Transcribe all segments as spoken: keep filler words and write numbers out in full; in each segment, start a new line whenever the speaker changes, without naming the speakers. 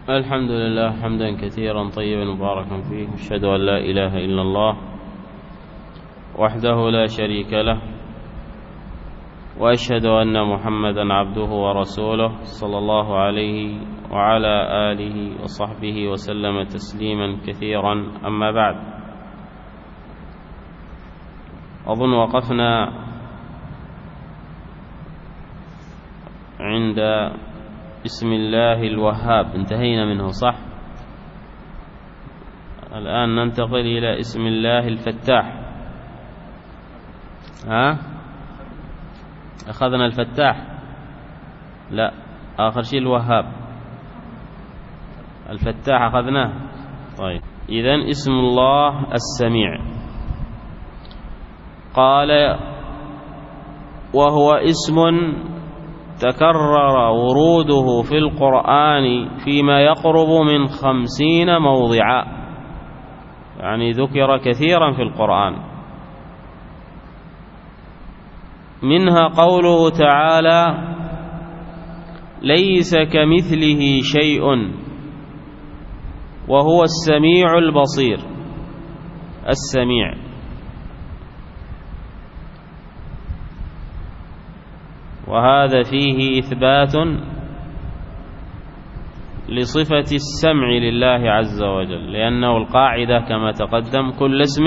الحمد لله حمدا كثيرا طيبا مباركا فيه، أشهد أن لا إله إلا الله وحده لا شريك له، وأشهد أن محمدا عبده ورسوله صلى الله عليه وعلى آله وصحبه وسلم تسليما كثيرا. أما بعد، أظن وقفنا عند بسم الله الوهاب، انتهينا منه صح؟ الآن ننتقل إلى اسم الله الفتاح. ها؟ أخذنا الفتاح؟ لا، آخر شيء الوهاب. الفتاح أخذناه. طيب، إذن اسم الله السميع. قال: وهو اسم تكرر وروده في القرآن فيما يقرب من خمسين موضعا، يعني ذكر كثيرا في القرآن. منها قوله تعالى: ليس كمثله شيء وهو السميع البصير. السميع، وهذا فيه إثبات لصفة السمع لله عز وجل، لأنه القاعدة كما تقدم كل اسم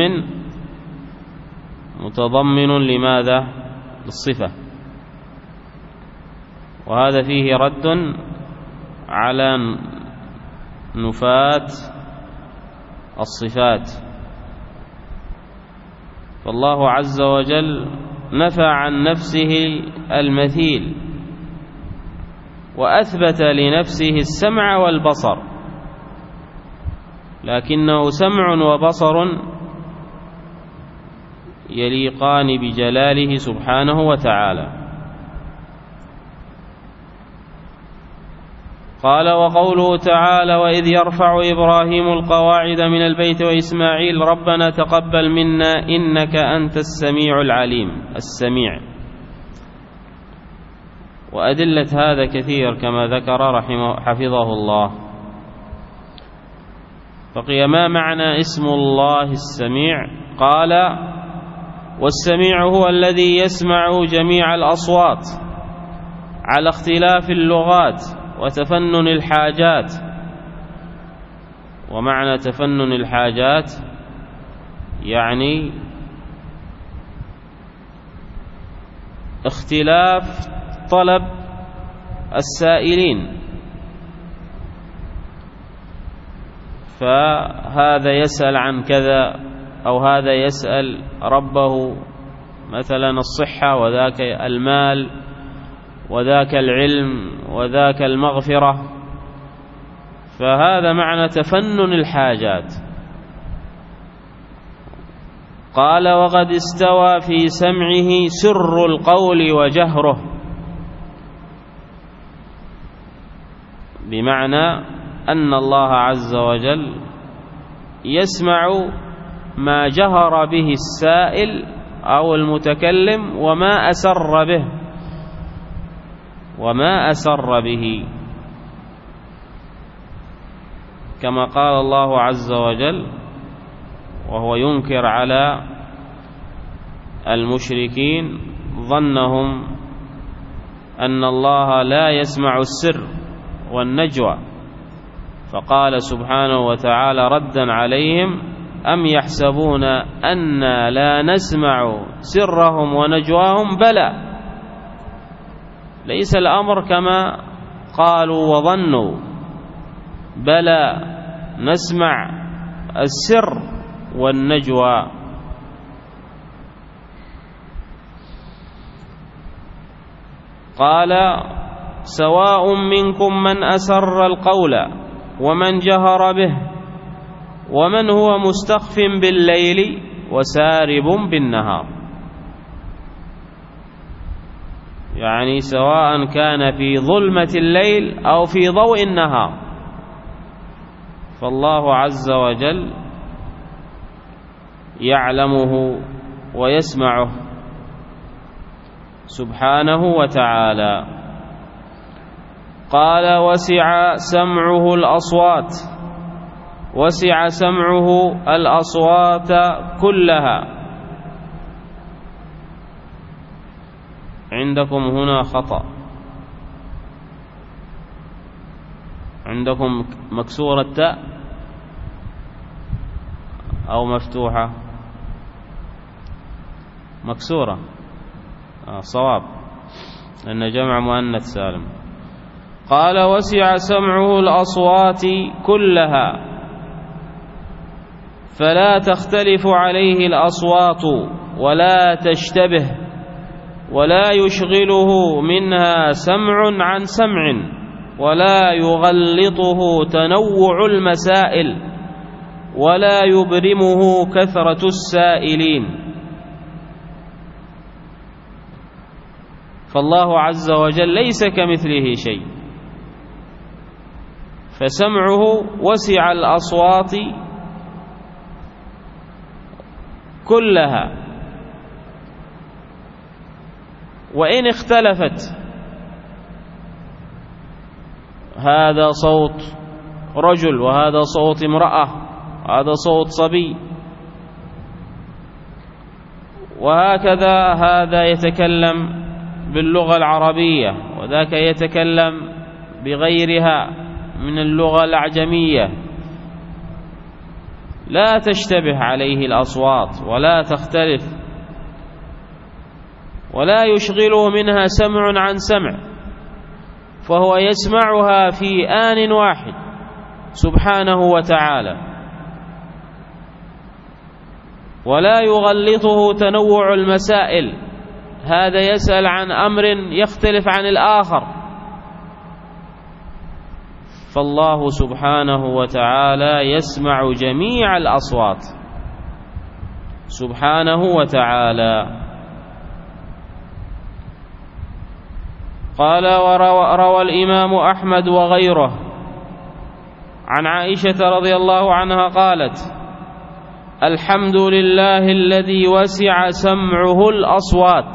متضمن لماذا؟ للصفة، وهذا فيه رد على نفاة الصفات. فالله عز وجل نفى عن نفسه المثيل، وأثبت لنفسه السمع والبصر، لكنه سمع وبصر يليقان بجلاله سبحانه وتعالى. قال: وقوله تعالى: وإذ يرفع إبراهيم القواعد من البيت وإسماعيل ربنا تقبل منا إنك أنت السميع العليم. السميع، وأدلة هذا كثير كما ذكر رحمه حفظه الله. بقي ما معنى اسم الله السميع؟ قال: والسميع هو الذي يسمع جميع الأصوات على اختلاف اللغات وتفنن الحاجات. ومعنى تفنن الحاجات يعني اختلاف طلب السائلين، فهذا يسأل عن كذا، أو هذا يسأل ربه مثلا الصحة، وذاك المال، وذاك العلم، وذاك المغفرة. فهذا معنى تفنن الحاجات. قال: وقد استوى في سمعه سر القول وجهره، بمعنى أن الله عز وجل يسمع ما جهر به السائل أو المتكلم، وما أسر به وما أسر به، كما قال الله عز وجل وهو ينكر على المشركين ظنهم أن الله لا يسمع السر والنجوى، فقال سبحانه وتعالى ردا عليهم: أم يحسبون أنا لا نسمع سرهم ونجواهم؟ بلى، ليس الأمر كما قالوا وظنوا، بلى نسمع السر والنجوى. قال: سواء منكم من أسر القول ومن جهر به ومن هو مستخف بالليل وسارب بالنهار. يعني سواء كان في ظلمة الليل أو في ضوء النهار، فالله عز وجل يعلمه ويسمعه سبحانه وتعالى. قال وسع سمعه الأصوات وسع سمعه الأصوات كلها. عندكم هنا خطأ، عندكم مكسورة تاء أو مفتوحة؟ مكسورة. آه صواب، لأن جمع مؤنث سالم. قال وسع سمعه الأصوات كلها فلا تختلف عليه الأصوات ولا تشتبه ولا يشغله منها سمع عن سمع ولا يغلطه تنوع المسائل ولا يبرمه كثرة السائلين. فالله عز وجل ليس كمثله شيء، فسمعه وسع الأصوات كلها، وإن اختلفت، هذا صوت رجل وهذا صوت امرأة وهذا صوت صبي، وهكذا هذا يتكلم باللغة العربية وذاك يتكلم بغيرها من اللغة الأعجمية، لا تشتبه عليه الأصوات ولا تختلف ولا يشغله منها سمع عن سمع، فهو يسمعها في آن واحد سبحانه وتعالى، ولا يغلطه تنوع المسائل، هذا يسأل عن أمر يختلف عن الآخر. فالله سبحانه وتعالى يسمع جميع الأصوات سبحانه وتعالى. قال وروى الإمام أحمد وغيره عن عائشة رضي الله عنها قالت الحمد لله الذي وسع سمعه الأصوات.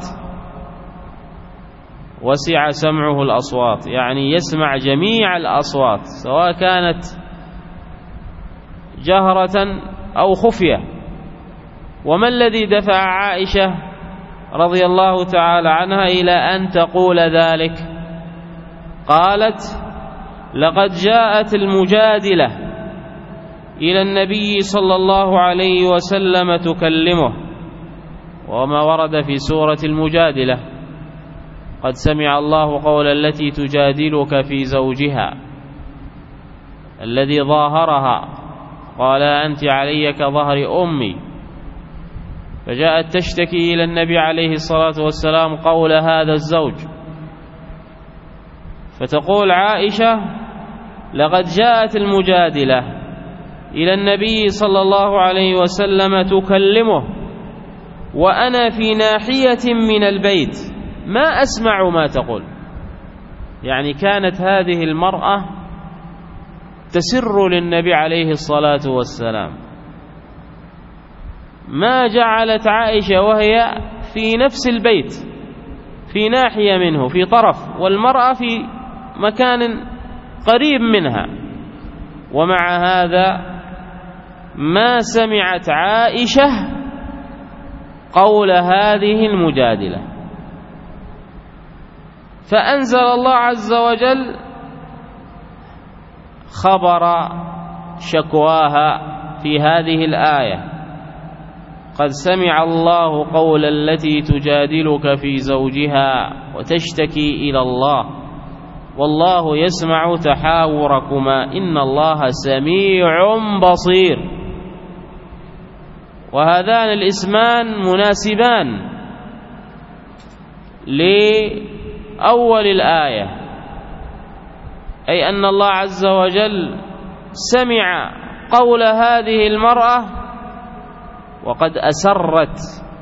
وسع سمعه الأصوات يعني يسمع جميع الأصوات سواء كانت جهرة أو خفية. وما الذي دفع عائشة رضي الله تعالى عنها إلى أن تقول ذلك؟ قالت لقد جاءت المجادلة إلى النبي صلى الله عليه وسلم تكلمه، وما ورد في سورة المجادلة قد سمع الله قول التي تجادلك في زوجها الذي ظاهرها قال أنت علي كظهر أمي، فجاءت تشتكي إلى النبي عليه الصلاة والسلام قول هذا الزوج، فتقول عائشة لقد جاءت المجادلة إلى النبي صلى الله عليه وسلم تكلمه وأنا في ناحية من البيت ما أسمع ما تقول. يعني كانت هذه المرأة تسر للنبي عليه الصلاة والسلام، ما جعلت عائشة وهي في نفس البيت في ناحية منه في طرف، والمرأة في مكان قريب منها، ومع هذا ما سمعت عائشة قول هذه المجادلة. فأنزل الله عز وجل خبر شكواها في هذه الآية قد سمع الله قول التي تجادلك في زوجها وتشتكي إلى الله والله يسمع تحاوركما إن الله سميع بصير. وهذان الاسمان مناسبان لأول الآية، أي أن الله عز وجل سمع قول هذه المرأة وقد أسرت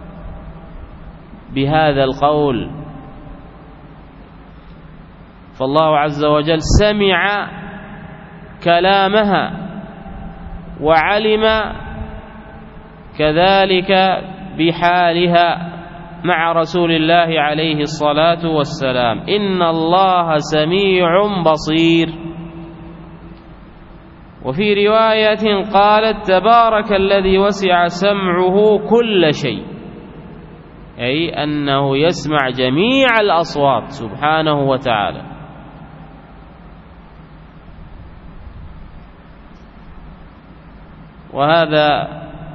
بهذا القول، فالله عز وجل سمع كلامها وعلم كذلك بحالها. مع رسول الله عليه الصلاة والسلام: إن الله سميع بصير. وفي رواية قالت: تبارك الذي وسع سمعه كل شيء، أي أنه يسمع جميع الأصوات سبحانه وتعالى. وهذا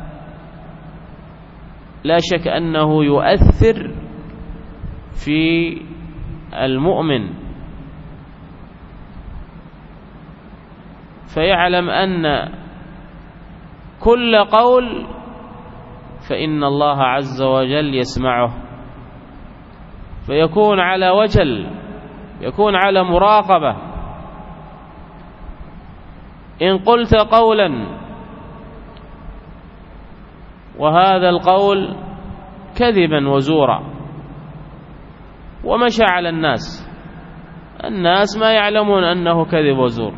لا شك أنه يؤثر في المؤمن، فيعلم أن كل قول فإن الله عز وجل يسمعه، فيكون على وجل، يكون على مراقبة. إن قلت قولا وهذا القول كذبا وزورا ومشى على الناس، الناس ما يعلمون أنه كذب وزور،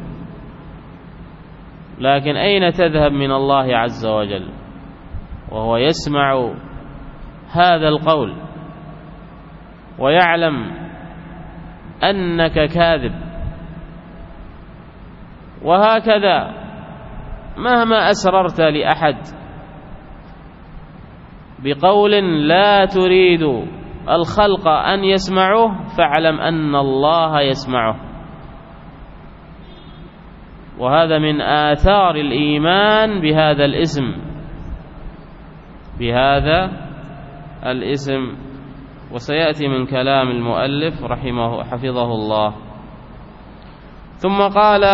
لكن أين تذهب من الله عز وجل وهو يسمع هذا القول ويعلم أنك كاذب؟ وهكذا مهما أسررت لأحد بقول لا تريد الخلق أن يسمعوه، فاعلم أن الله يسمعه. وهذا من آثار الإيمان بهذا الاسم، بهذا الاسم وسيأتي من كلام المؤلف رحمه حفظه الله. ثم قال: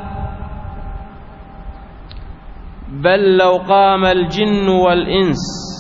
بل لو قام الجن والإنس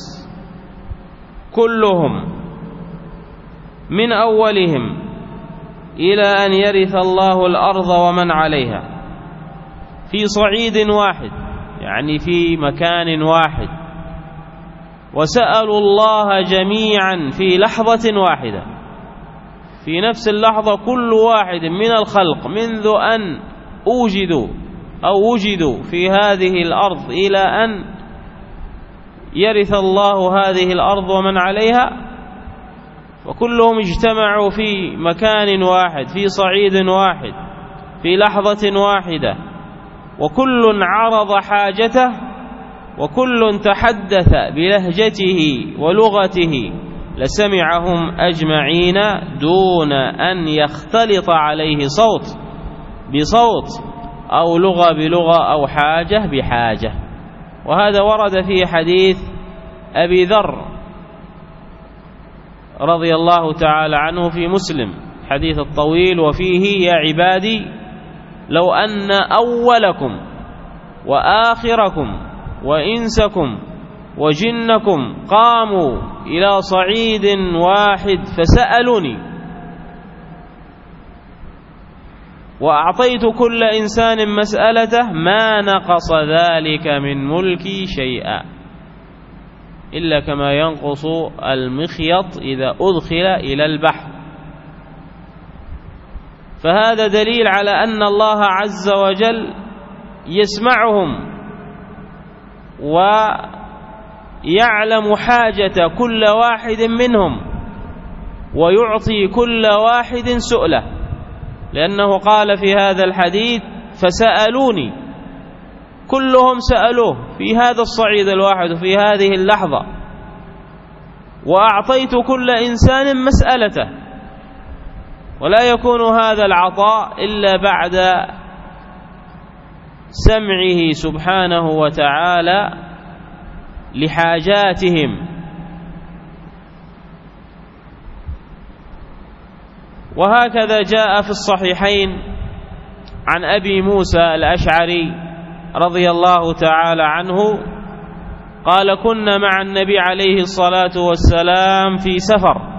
كلهم من أولهم إلى أن يرث الله الأرض ومن عليها في صعيد واحد، يعني في مكان واحد، وسألوا الله جميعا في لحظة واحدة، في نفس اللحظة، كل واحد من الخلق منذ أن أوجدوا أو وجدوا في هذه الأرض إلى أن يرث الله هذه الأرض ومن عليها، وكلهم اجتمعوا في مكان واحد في صعيد واحد في لحظة واحدة، وكل عرض حاجته، وكل تحدث بلهجته ولغته، لسمعهم أجمعين دون أن يختلط عليه صوت بصوت أو لغة بلغة أو حاجة بحاجة. وهذا ورد في حديث أبي ذر رضي الله تعالى عنه في مسلم، حديث الطويل، وفيه: يا عبادي لو أن أولكم وآخركم وإنسكم وجنكم قاموا إلى صعيد واحد فسألوني وأعطيت كل إنسان مسألته ما نقص ذلك من ملكي شيئا إلا كما ينقص المخيط إذا أدخل إلى البحر. فهذا دليل على أن الله عز وجل يسمعهم ويعلم حاجة كل واحد منهم ويعطي كل واحد سؤله، لأنه قال في هذا الحديث: فسألوني، كلهم سألوه في هذا الصعيد الواحد وفي هذه اللحظة، وأعطيت كل إنسان مسألته. ولا يكون هذا العطاء إلا بعد سمعه سبحانه وتعالى لحاجاتهم. وهكذا جاء في الصحيحين عن أبي موسى الأشعري رضي الله تعالى عنه قال: كنا مع النبي عليه الصلاة والسلام في سفر،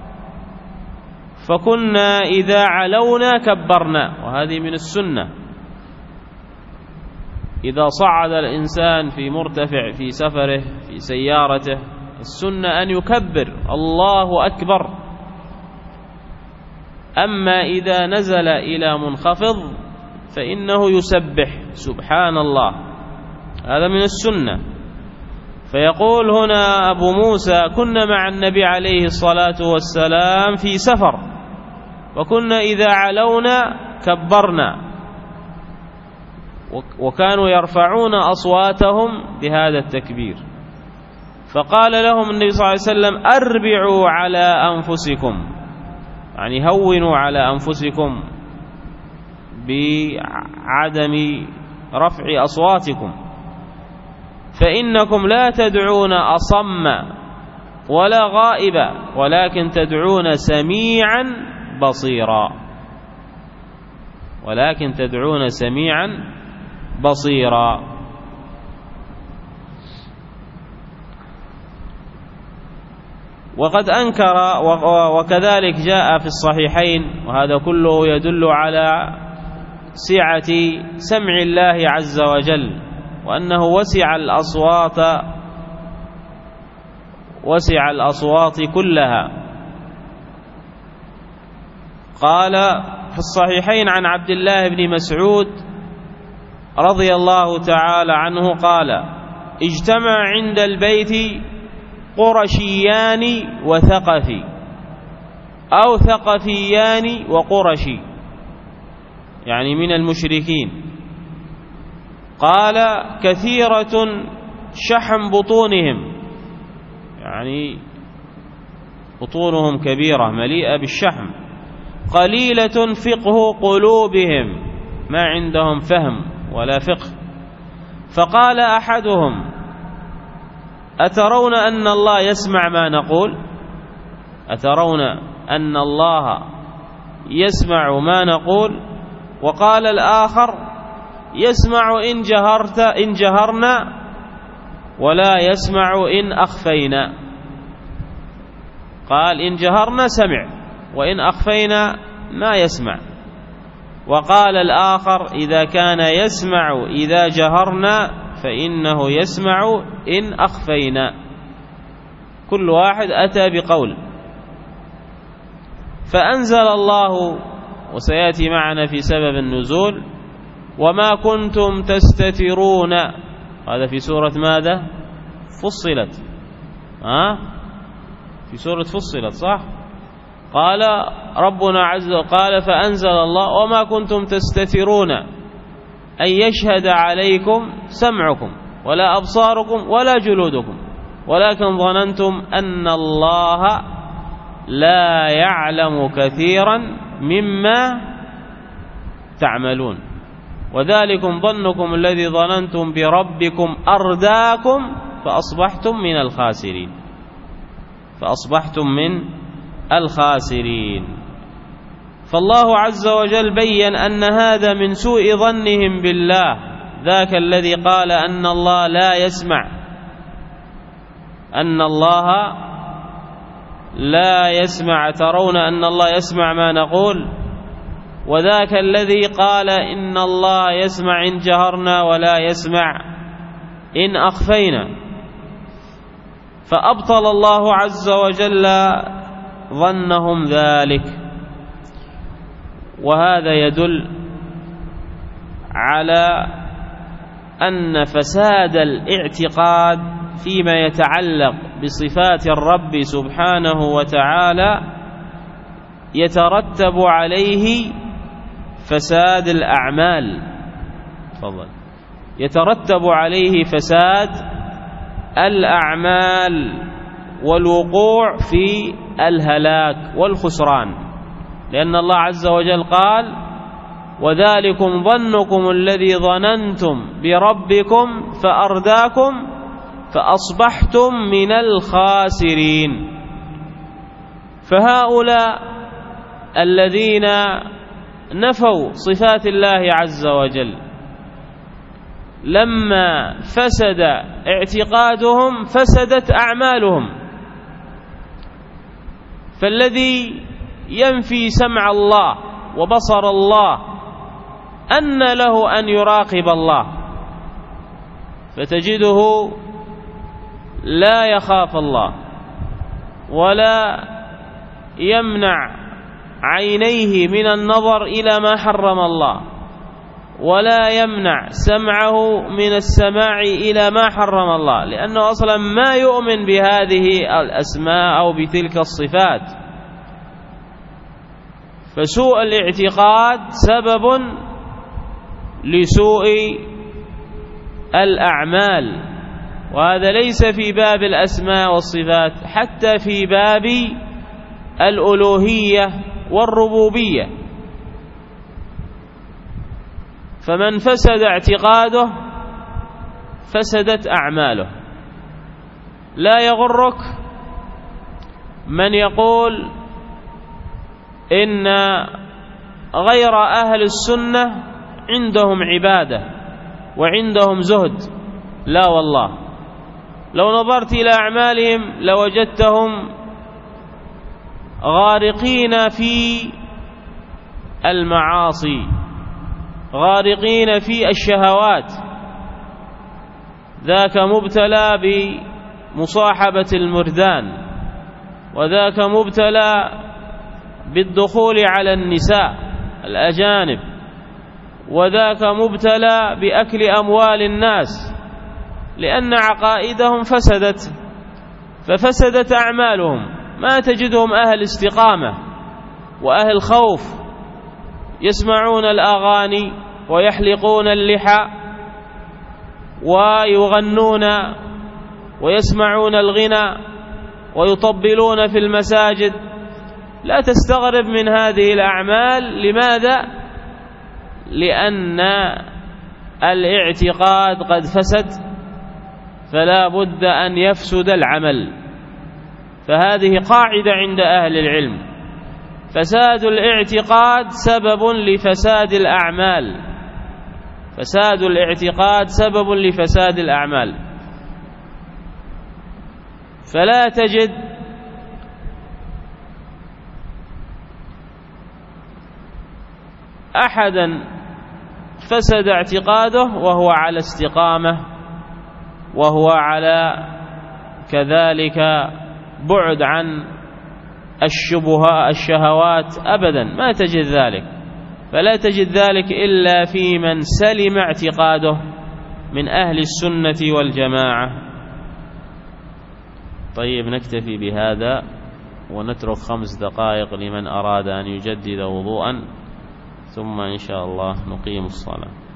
فكنا إذا علونا كبرنا. وهذه من السنة، إذا صعد الإنسان في مرتفع في سفره في سيارته، السنة أن يكبر الله أكبر. أما إذا نزل إلى منخفض فإنه يسبح سبحان الله، هذا من السنة. فيقول هنا أبو موسى: كنا مع النبي عليه الصلاة والسلام في سفر، وكنا إذا علونا كبرنا، وكانوا يرفعون أصواتهم بهذا التكبير. فقال لهم النبي صلى الله عليه وسلم: أربعوا على أنفسكم، يعني هونوا على أنفسكم بعدم رفع أصواتكم، فإنكم لا تدعون أصم ولا غائبا، ولكن تدعون سميعا بصيرا، ولكن تدعون سميعا بصيرا. وقد أنكر، وكذلك جاء في الصحيحين، وهذا كله يدل على سعة سمع الله عز وجل، وأنه وسع الأصوات وسع الأصوات كلها. قال في الصحيحين عن عبد الله بن مسعود رضي الله تعالى عنه قال: اجتمع عند البيت قرشيان وثقفي، أو ثقفيان وقرشي، يعني من المشركين. قال: كثيرة شحم بطونهم، يعني بطونهم كبيرة مليئة بالشحم. قليلة فقه قلوبهم، ما عندهم فهم ولا فقه. فقال أحدهم: أترون أن الله يسمع ما نقول؟ أترون أن الله يسمع ما نقول؟ وقال الآخر: يسمع إن جهرت إن جهرنا، ولا يسمع إن أخفينا. قال: إن جهرنا سمع، وإن أخفينا ما يسمع. وقال الآخر: إذا كان يسمع إذا جهرنا فإنه يسمع إن أخفينا. كل واحد أتى بقول. فأنزل الله، وسيأتي معنا في سبب النزول: وما كنتم تستترون. هذا في سورة ماذا؟ فصلت. ها؟ في سورة فصلت، صح؟ قال ربنا عز وجل، قال فأنزل الله: وما كنتم تستترون أن يشهد عليكم سمعكم ولا أبصاركم ولا جلودكم، ولكن ظننتم أن الله لا يعلم كثيرا مما تعملون، وذلكم ظنكم الذي ظننتم بربكم أرداكم فأصبحتم من الخاسرين فأصبحتم من الخاسرين. فالله عز وجل بيّن أن هذا من سوء ظنهم بالله، ذاك الذي قال أن الله لا يسمع، أن الله لا يسمع، ترون أن الله يسمع ما نقول؟ وذاك الذي قال إن الله يسمع إن جهرنا ولا يسمع إن أخفينا. فأبطل الله عز وجل ظنهم ذلك. وهذا يدل على أن فساد الاعتقاد فيما يتعلق بصفات الرب سبحانه وتعالى يترتب عليه فساد الأعمال. تفضل. يترتب عليه فساد الأعمال والوقوع في الهلاك والخسران، لأن الله عز وجل قال: وذلكم ظنكم الذي ظننتم بربكم فأرداكم فأصبحتم من الخاسرين. فهؤلاء الذين نفوا صفات الله عز وجل لما فسد اعتقادهم فسدت أعمالهم. فالذي ينفي سمع الله وبصر الله أن له أن يراقب الله، فتجده لا يخاف الله ولا يمنع عينيه من النظر إلى ما حرم الله، ولا يمنع سمعه من السماع إلى ما حرم الله، لأنه أصلا ما يؤمن بهذه الأسماء أو بتلك الصفات. فسوء الاعتقاد سبب لسوء الأعمال، وهذا ليس في باب الأسماء والصفات، حتى في باب الألوهية والربوبية. فمن فسد اعتقاده فسدت أعماله. لا يغرك من يقول إن غير أهل السنة عندهم عبادة وعندهم زهد. لا والله، لو نظرت إلى أعمالهم لوجدتهم غارقين في المعاصي، غارقين في الشهوات. ذاك مبتلى بمصاحبة المردان، وذاك مبتلى بالدخول على النساء الأجانب، وذاك مبتلى بأكل أموال الناس، لأن عقائدهم فسدت، ففسدت أعمالهم. ما تجدهم أهل استقامة وأهل خوف، يسمعون الأغاني ويحلقون اللحى ويغنون ويسمعون الغنى ويطبلون في المساجد. لا تستغرب من هذه الأعمال. لماذا؟ لأن الاعتقاد قد فسد، فلا بد أن يفسد العمل. فهذه قاعدة عند أهل العلم: فساد الاعتقاد سبب لفساد الأعمال. فساد الاعتقاد سبب لفساد الأعمال. فلا تجد أحدا فسد اعتقاده وهو على استقامة، وهو على كذلك بعد عن الشبهات الشهوات، أبدا ما تجد ذلك. فلا تجد ذلك إلا في من سلم اعتقاده من أهل السنة والجماعة. طيب، نكتفي بهذا ونترك خمس دقائق لمن أراد أن يجدد وضوءا، ثم إن شاء الله نقيم الصلاة.